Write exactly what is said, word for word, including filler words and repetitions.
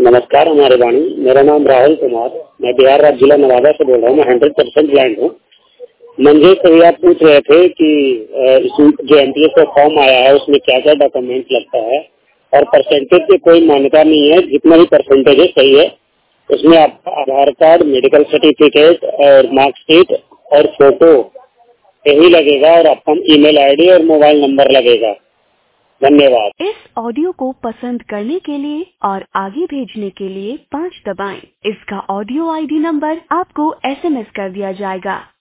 नमस्कार हमारे वाणी, मेरा नाम राहुल कुमार, मैं बिहार राज्य जिला नवादा से बोल रहा हूँ। मैं हंड्रेड परसेंट ब्लाइंड हूँ। मंजय सभी आप पूछ रहे थे कि इसमें जो एनपीएस का फॉर्म आया है उसमें क्या क्या डॉक्यूमेंट लगता है, और परसेंटेज की कोई मान्यता नहीं है। जितना भी परसेंटेज है सही है। उसमें आपका आधार कार्ड, मेडिकल सर्टिफिकेट और मार्कशीट और फोटो यही लगेगा, और आपका ईमेल आईडी और मोबाइल नंबर लगेगा। धन्यवाद। इस ऑडियो को पसंद करने के लिए और आगे भेजने के लिए पाँच दबाएं। इसका ऑडियो आईडी नंबर आपको एसएमएस कर दिया जाएगा।